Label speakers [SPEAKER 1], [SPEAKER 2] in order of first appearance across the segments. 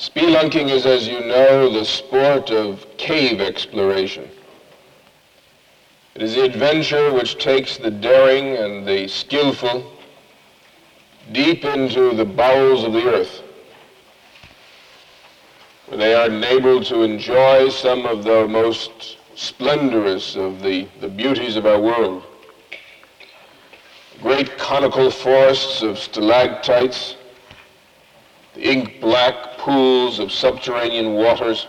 [SPEAKER 1] Spelunking is, as you know, the sport of cave exploration. It is the adventure which takes the daring and the skillful deep into the bowels of the earth, where they are enabled to enjoy some of the most splendorous of the beauties of our world. Great conical forests of stalactites, the ink-black pools of subterranean waters,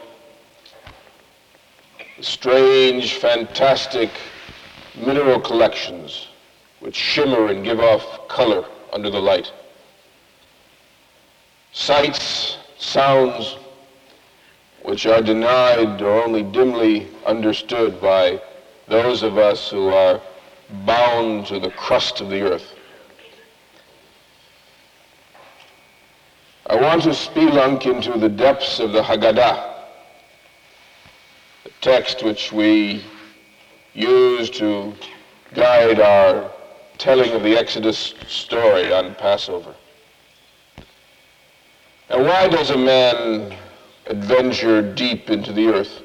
[SPEAKER 1] the strange, fantastic mineral collections which shimmer and give off color under the light. Sights, sounds, which are denied or only dimly understood by those of us who are bound to the crust of the earth. I want to spelunk into the depths of the Haggadah, the text which we use to guide our telling of the Exodus story on Passover. Now, why does a man adventure deep into the earth?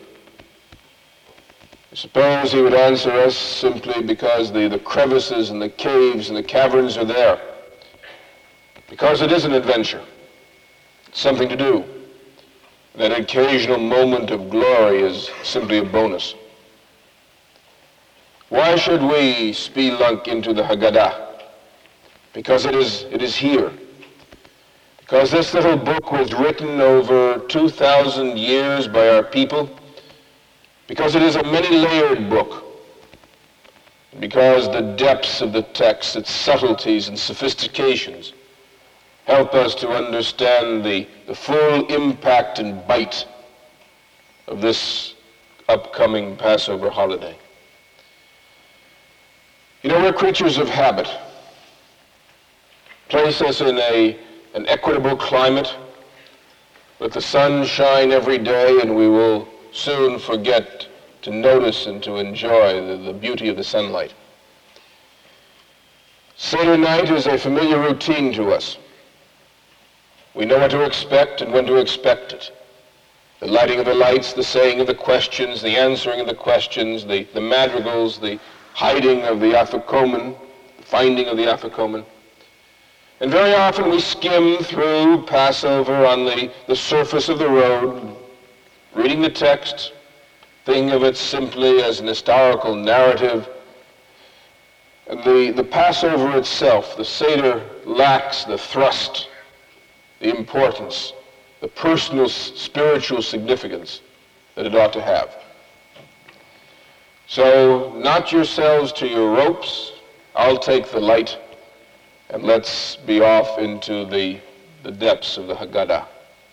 [SPEAKER 1] I suppose he would answer us simply because the crevices and the caves and the caverns are there. Because it is an adventure. It's something to do. That occasional moment of glory is simply a bonus. Why should we spelunk into the Haggadah? Because it is here. Because this little book was written over 2,000 years by our people. Because it is a many-layered book. Because the depths of the text, its subtleties and sophistications, help us to understand the full impact and bite of this upcoming Passover holiday. You know, we're creatures of habit. Place us in an equitable climate, let the sun shine every day, and we will soon forget to notice and to enjoy the beauty of the sunlight. Seder night is a familiar routine to us. We know what to expect and when to expect it. The lighting of the lights, the saying of the questions, the answering of the questions, the madrigals, the hiding of the afikomen, the finding of the afikomen. And very often we skim through Passover on the surface of the road, reading the text, thinking of it simply as an historical narrative. And the Passover itself, the Seder, lacks the thrust, the importance, the personal, spiritual significance that it ought to have. So, knot yourselves to your ropes. I'll take the light, and let's be off into the depths of the Haggadah.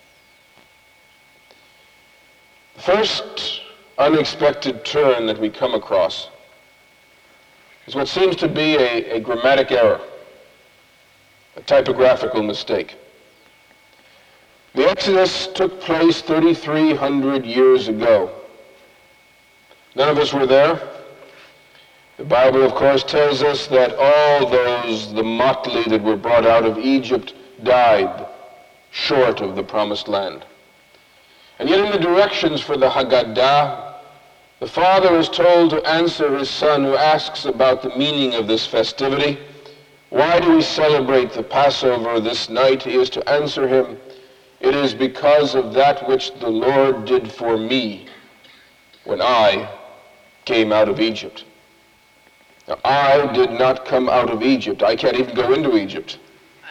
[SPEAKER 1] The first unexpected turn that we come across is what seems to be a grammatic error, a typographical mistake. The Exodus took place 3,300 years ago. None of us were there. The Bible, of course, tells us that all those, the motley that were brought out of Egypt, died short of the promised land. And yet in the directions for the Haggadah, the father is told to answer his son who asks about the meaning of this festivity. Why do we celebrate the Passover this night? He is to answer him, it is because of that which the Lord did for me when I came out of Egypt. Now, I did not come out of Egypt. I can't even go into Egypt.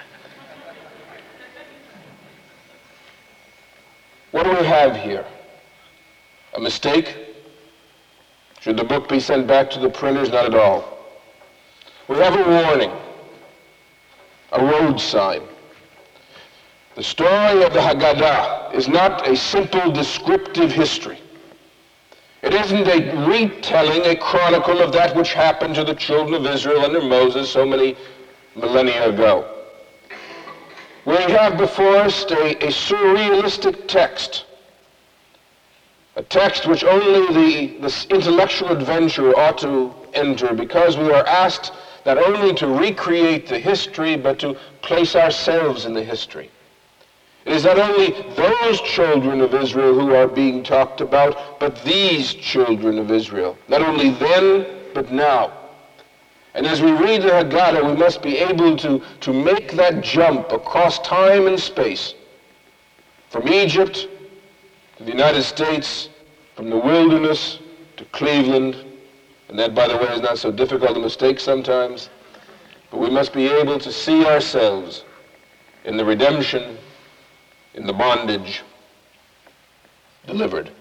[SPEAKER 1] What do we have here? A mistake? Should the book be sent back to the printers? Not at all. We have a warning, a road sign. The story of the Haggadah is not a simple descriptive history. It isn't a retelling, a chronicle of that which happened to the children of Israel under Moses so many millennia ago. We have before us a surrealistic text, a text which only the intellectual adventurer ought to enter, because we are asked not only to recreate the history, but to place ourselves in the history. It is not only those children of Israel who are being talked about, but these children of Israel. Not only then, but now. And as we read the Haggadah, we must be able to make that jump across time and space, from Egypt to the United States, from the wilderness to Cleveland. And that, by the way, is not so difficult a mistake sometimes. But we must be able to see ourselves in the redemption, in the bondage, delivered.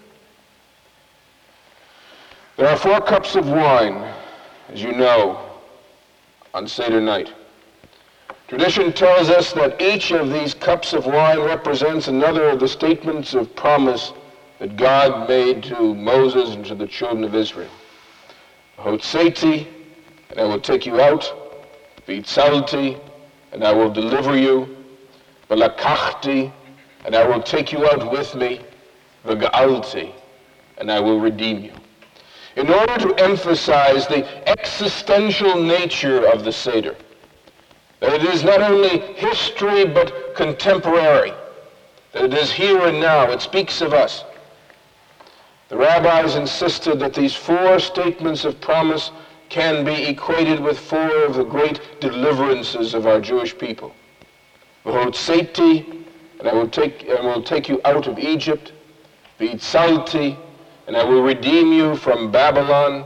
[SPEAKER 1] There are 4 cups of wine, as you know, on Seder night. Tradition tells us that each of these cups of wine represents another of the statements of promise that God made to Moses and to the children of Israel. Hotzeti, and I will take you out. V'itzalti, and I will deliver you. V'lakachti, and I will take you out with me. V'ga'alti, and I will redeem you. In order to emphasize the existential nature of the Seder, that it is not only history but contemporary, that it is here and now, it speaks of us. The rabbis insisted that these 4 statements of promise can be equated with 4 of the great deliverances of our Jewish people. V'hotzeti, and I will take you out of Egypt. V'itzalti, and I will redeem you from Babylon.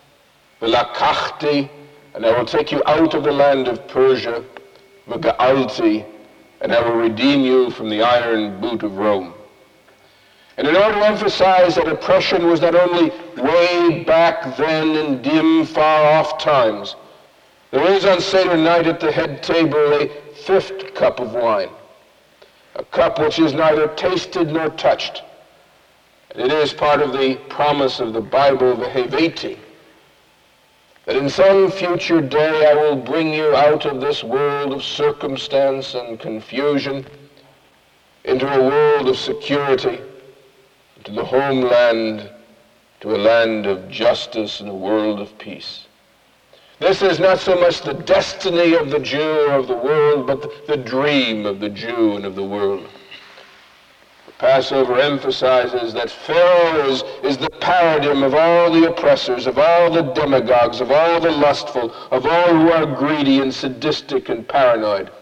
[SPEAKER 1] V'lakachti, and I will take you out of the land of Persia. V'ga'alti, and I will redeem you from the iron boot of Rome. And in order to emphasize that oppression was not only way back then in dim, far-off times, there is on Seder night at the head table a 5th cup of wine, a cup which is neither tasted nor touched. And it is part of the promise of the Bible, V'heveti, that in some future day I will bring you out of this world of circumstance and confusion into a world of security, to the homeland, to a land of justice and a world of peace. This is not so much the destiny of the Jew or of the world, but the dream of the Jew and of the world. The Passover emphasizes that Pharaoh is the paradigm of all the oppressors, of all the demagogues, of all the lustful, of all who are greedy and sadistic and paranoid.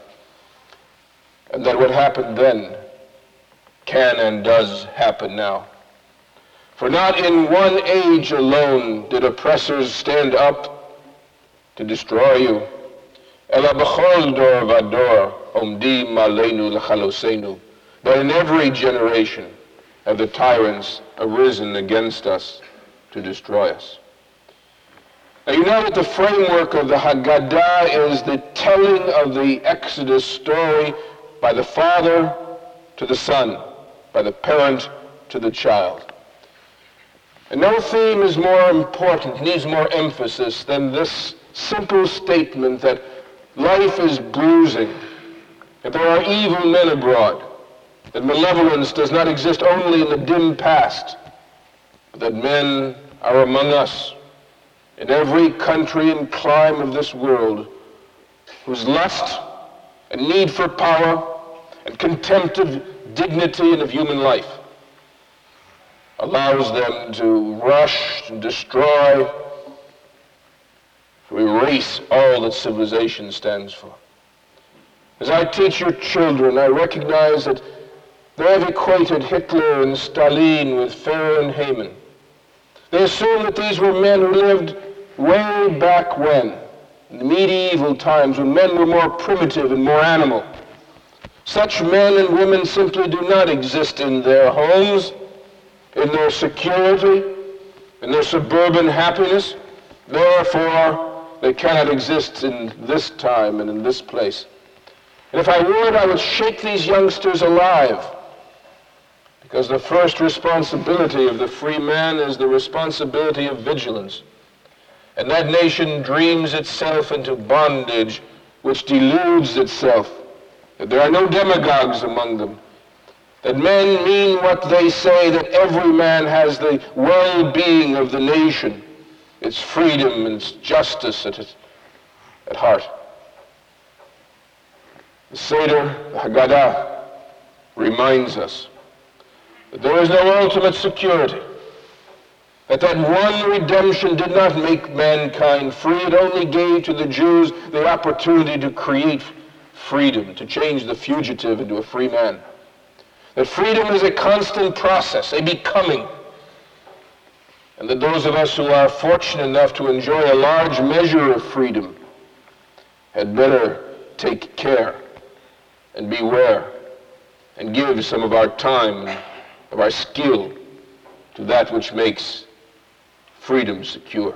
[SPEAKER 1] And that what happened then can and does happen now. For not in one age alone did oppressors stand up to destroy you. Ela b'chol dor v'dor omdim aleinu l'chalosenu. But in every generation have the tyrants arisen against us to destroy us. Now you know that the framework of the Haggadah is the telling of the Exodus story by the father to the son, by the parent to the child. And no theme is more important, needs more emphasis than this simple statement that life is bruising, that there are evil men abroad, that malevolence does not exist only in the dim past, but that men are among us in every country and clime of this world whose lust and need for power and contempt of dignity and of human life allows them to rush and destroy, to erase all that civilization stands for. As I teach your children, I recognize that they have equated Hitler and Stalin with Pharaoh and Haman. They assume that these were men who lived way back when, in the medieval times, when men were more primitive and more animal. Such men and women simply do not exist in their homes, in their security, in their suburban happiness. Therefore, they cannot exist in this time and in this place. And if I would, I would shake these youngsters alive, because the first responsibility of the free man is the responsibility of vigilance. And that nation dreams itself into bondage, which deludes itself that there are no demagogues among them, that men mean what they say, that every man has the well-being of the nation, its freedom and its justice at heart. The Seder, the Haggadah, reminds us that there is no ultimate security, that one redemption did not make mankind free. It only gave to the Jews the opportunity to create freedom, to change the fugitive into a free man. That freedom is a constant process, a becoming. And that those of us who are fortunate enough to enjoy a large measure of freedom had better take care and beware and give some of our time and of our skill to that which makes freedom secure.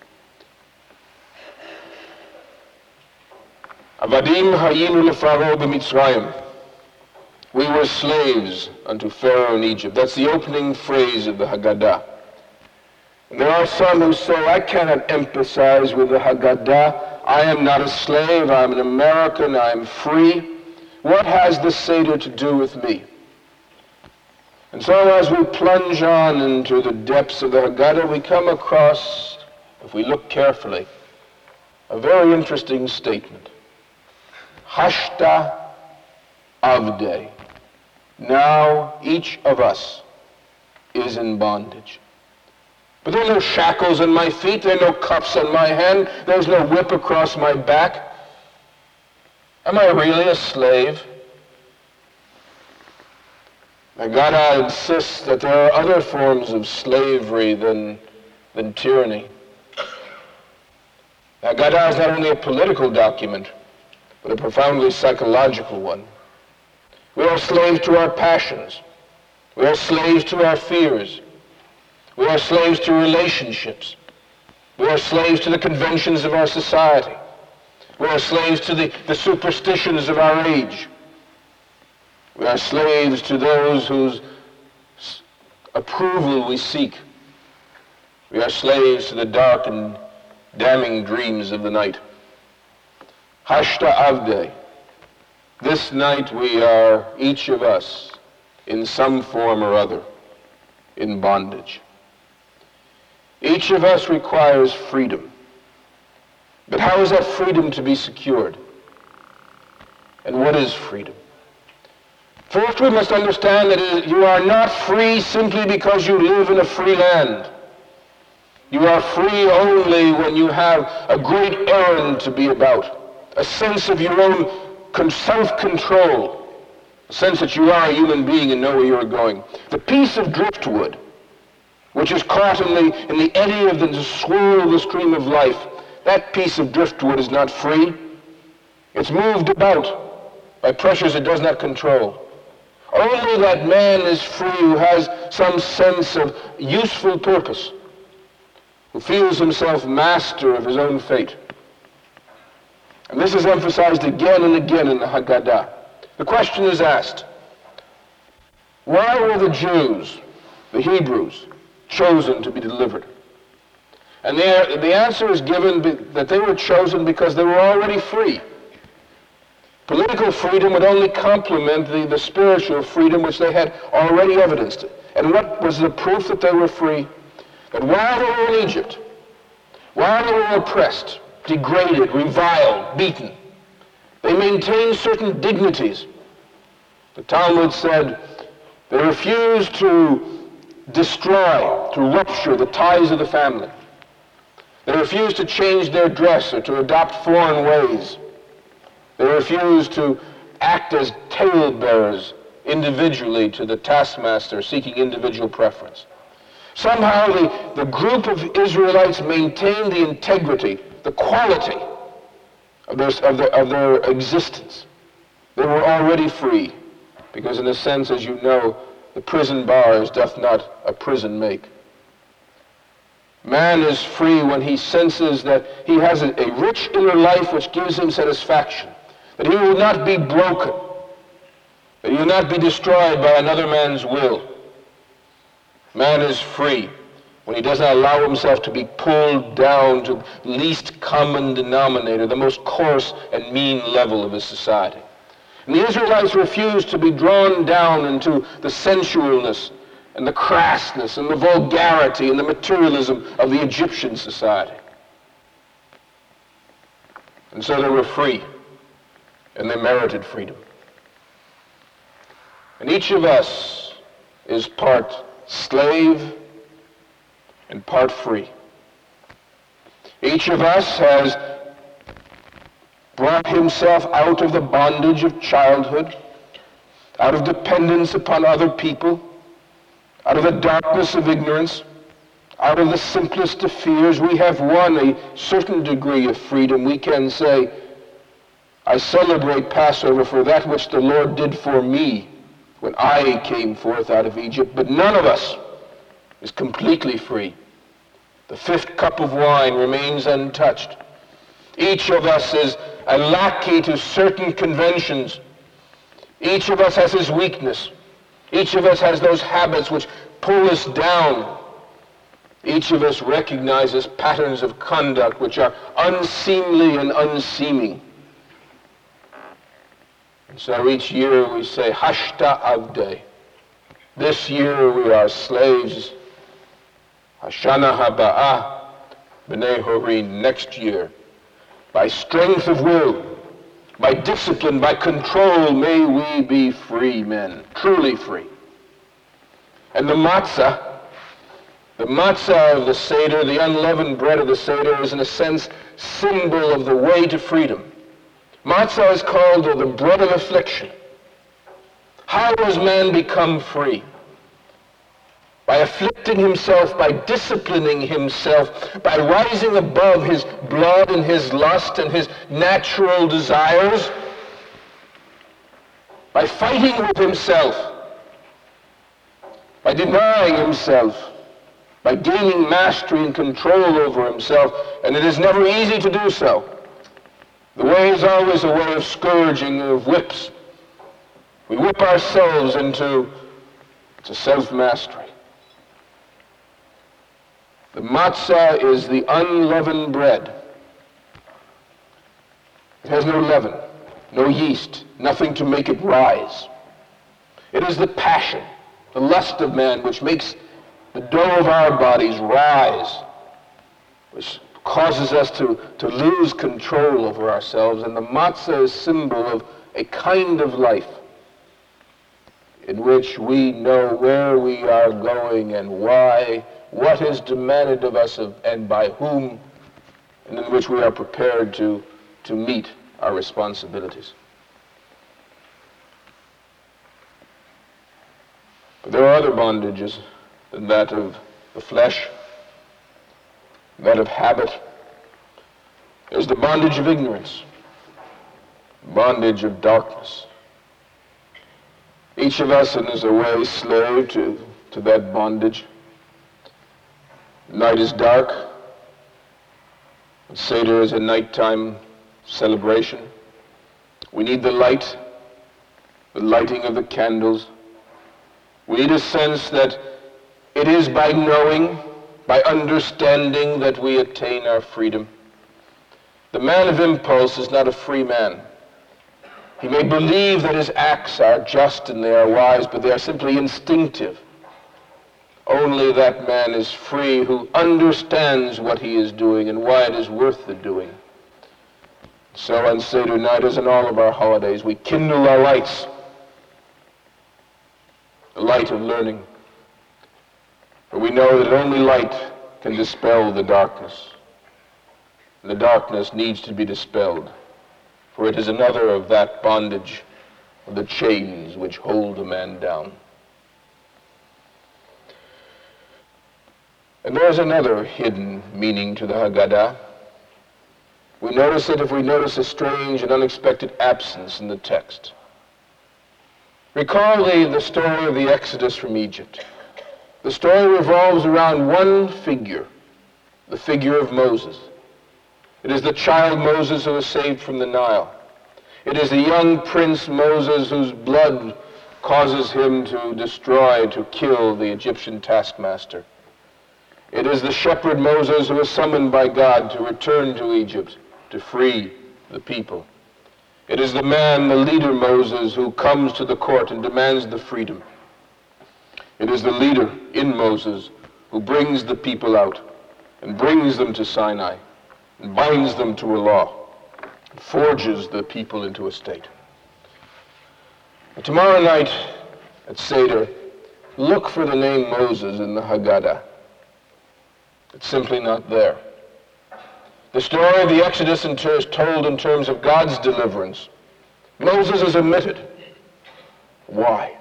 [SPEAKER 1] Avadim hayinu lefaro b'Mitzrayim. We were slaves unto Pharaoh in Egypt. That's the opening phrase of the Haggadah. And there are some who say, I cannot empathize with the Haggadah. I am not a slave. I'm an American. I'm free. What has the Seder to do with me? And so as we plunge on into the depths of the Haggadah, we come across, if we look carefully, a very interesting statement. Hashta avdei. Now each of us is in bondage. But there are no shackles on my feet, there are no cuffs on my hand, there's no whip across my back. Am I really a slave? Haggadah insists that there are other forms of slavery than tyranny. Haggadah is not only a political document, but a profoundly psychological one. We are slaves to our passions. We are slaves to our fears. We are slaves to relationships. We are slaves to the conventions of our society. We are slaves to the superstitions of our age. We are slaves to those whose approval we seek. We are slaves to the dark and damning dreams of the night. Hashta avdei. This night we are, each of us, in some form or other, in bondage. Each of us requires freedom. But how is that freedom to be secured? And what is freedom? First, we must understand that you are not free simply because you live in a free land. You are free only when you have a great errand to be about, a sense of your own self-control, a sense that you are a human being and know where you're going. The piece of driftwood, which is caught in the eddy of the swirl of the stream of life, that piece of driftwood is not free. It's moved about by pressures it does not control. Only that man is free who has some sense of useful purpose, who feels himself master of his own fate. And this is emphasized again and again in the Haggadah. The question is asked, why were the Jews, the Hebrews, chosen to be delivered? And the answer is given that they were chosen because they were already free. Political freedom would only complement the spiritual freedom which they had already evidenced. And what was the proof that they were free? That while they were in Egypt, while they were oppressed, degraded, reviled, beaten, they maintained certain dignities. The Talmud said they refused to destroy, to rupture the ties of the family. They refused to change their dress or to adopt foreign ways. They refused to act as talebearers individually to the taskmaster seeking individual preference. Somehow the group of Israelites maintained the integrity, the quality of their existence. They were already free, because in a sense, as you know, the prison bars doth not a prison make. Man is free when he senses that he has a rich inner life which gives him satisfaction, that he will not be broken, that he will not be destroyed by another man's will. Man is free when he does not allow himself to be pulled down to the least common denominator, the most coarse and mean level of his society. And the Israelites refused to be drawn down into the sensualness and the crassness and the vulgarity and the materialism of the Egyptian society. And so they were free, and they merited freedom. And each of us is part slave and part free. Each of us has brought himself out of the bondage of childhood, out of dependence upon other people, out of the darkness of ignorance, out of the simplest of fears. We have won a certain degree of freedom. We can say, I celebrate Passover for that which the Lord did for me when I came forth out of Egypt. But none of us is completely free. The fifth cup of wine remains untouched. Each of us is a lackey to certain conventions. Each of us has his weakness. Each of us has those habits which pull us down. Each of us recognizes patterns of conduct which are unseemly and unseeming. And so each year we say, Hashta Avdei. This year we are slaves. Hashana Haba'ah B'nai Horin. Next year, by strength of will, by discipline, by control, may we be free men, truly free. And the matzah of the Seder, the unleavened bread of the Seder, is in a sense symbol of the way to freedom. Matzah is called the bread of affliction. How does man become free? By afflicting himself, by disciplining himself, by rising above his blood and his lust and his natural desires, by fighting with himself, by denying himself, by gaining mastery and control over himself, and it is never easy to do so. The way is always a way of scourging, of whips. We whip ourselves into self-mastery. The matzah is the unleavened bread. It has no leaven, no yeast, nothing to make it rise. It is the passion, the lust of man, which makes the dough of our bodies rise, which causes us to lose control over ourselves. And the matzah is symbol of a kind of life in which we know where we are going and why, what is demanded of us and by whom, and in which we are prepared to meet our responsibilities. But there are other bondages than that of the flesh, that of habit. There's the bondage of ignorance, bondage of darkness. Each of us is a way slave to that bondage. Night is dark. Seder is a nighttime celebration. We need the light, the lighting of the candles. We need a sense that it is by knowing, by understanding, that we attain our freedom. The man of impulse is not a free man. He may believe that his acts are just and they are wise, but they are simply instinctive. Only that man is free who understands what he is doing and why it is worth the doing. So on Seder night, as in all of our holidays, we kindle our lights, the light of learning. For we know that only light can dispel the darkness. And the darkness needs to be dispelled, for it is another of that bondage, of the chains which hold a man down. And there is another hidden meaning to the Haggadah. We notice it if we notice a strange and unexpected absence in the text. Recall the story of the Exodus from Egypt. The story revolves around one figure, the figure of Moses. It is the child Moses who was saved from the Nile. It is the young prince Moses whose blood causes him to destroy, to kill the Egyptian taskmaster. It is the shepherd Moses who is summoned by God to return to Egypt, to free the people. It is the man, the leader Moses, who comes to the court and demands the freedom. It is the leader in Moses who brings the people out and brings them to Sinai and binds them to a law and forges the people into a state. But tomorrow night, at Seder, look for the name Moses in the Haggadah. It's simply not there. The story of the Exodus is told in terms of God's deliverance. Moses is omitted. Why?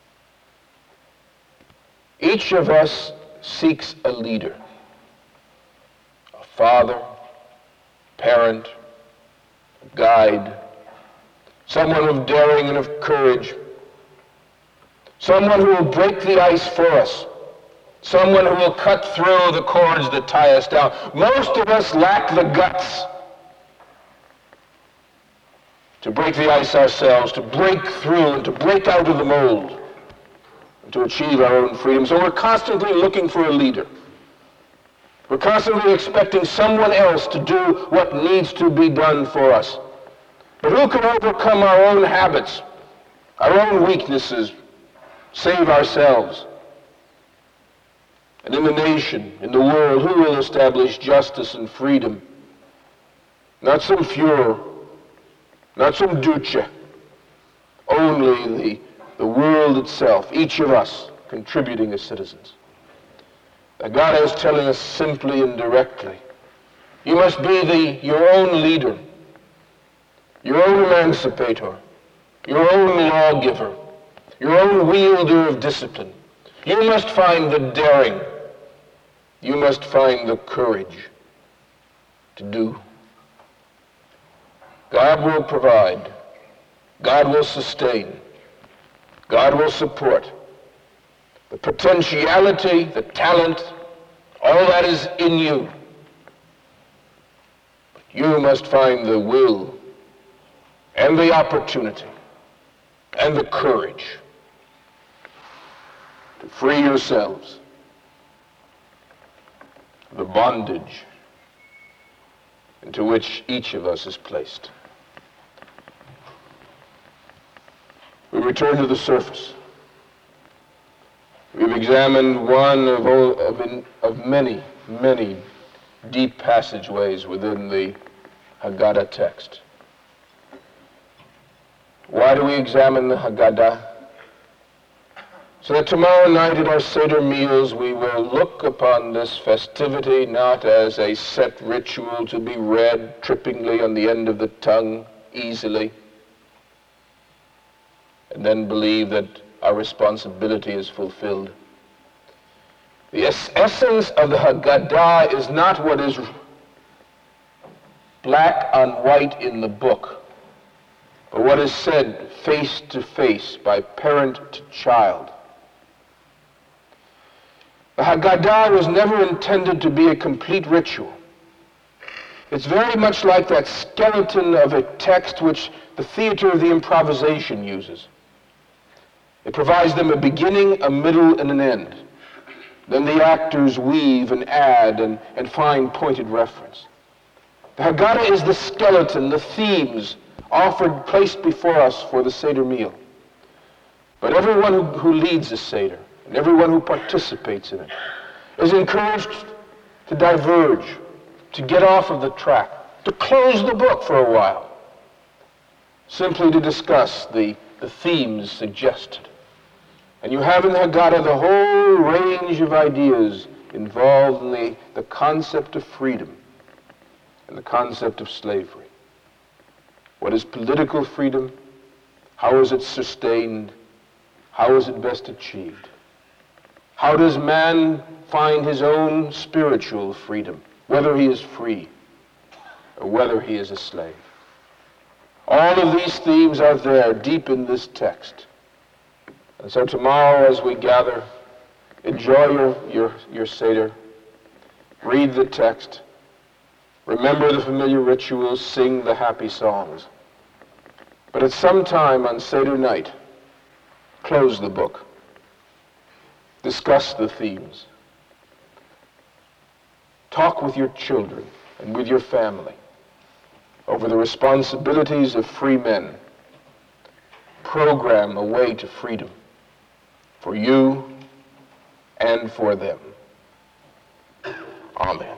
[SPEAKER 1] Each of us seeks a leader, a father, parent, a guide, someone of daring and of courage, someone who will break the ice for us, someone who will cut through the cords that tie us down. Most of us lack the guts to break the ice ourselves, to break through and to break out of the mold, and to achieve our own freedom. So we're constantly looking for a leader. We're constantly expecting someone else to do what needs to be done for us. But who can overcome our own habits, our own weaknesses, save ourselves? And in the nation, in the world, who will establish justice and freedom? Not some Führer, not some Duce, only the world itself, each of us contributing as citizens. That God is telling us simply and directly, you must be your own leader, your own emancipator, your own lawgiver, your own wielder of discipline. You must find the daring, you must find the courage to do. God will provide, God will sustain, God will support. The potentiality, the talent, all that is in you. But you must find the will and the opportunity and the courage to free yourselves of the bondage into which each of us is placed. We return to the surface. We've examined one of many, many deep passageways within the Haggadah text. Why do we examine the Haggadah? So that tomorrow night at our Seder meals we will look upon this festivity not as a set ritual to be read trippingly on the end of the tongue easily, and then believe that our responsibility is fulfilled. The essence of the Haggadah is not what is black on white in the book, but what is said face to face by parent to child. The Haggadah was never intended to be a complete ritual. It's very much like that skeleton of a text which the theater of the improvisation uses. It provides them a beginning, a middle, and an end. Then the actors weave and add and find pointed reference. The Haggadah is the skeleton, the themes offered, placed before us for the Seder meal. But everyone who leads a Seder, and everyone who participates in it, is encouraged to diverge, to get off of the track, to close the book for a while, simply to discuss the themes suggested. And you have in the Haggadah the whole range of ideas involved in the concept of freedom and the concept of slavery. What is political freedom? How is it sustained? How is it best achieved? How does man find his own spiritual freedom, whether he is free or whether he is a slave? All of these themes are there deep in this text. And so tomorrow as we gather, enjoy your Seder, read the text, remember the familiar rituals, sing the happy songs. But at some time on Seder night, close the book. Discuss the themes. Talk with your children and with your family over the responsibilities of free men. Program a way to freedom for you and for them. Amen.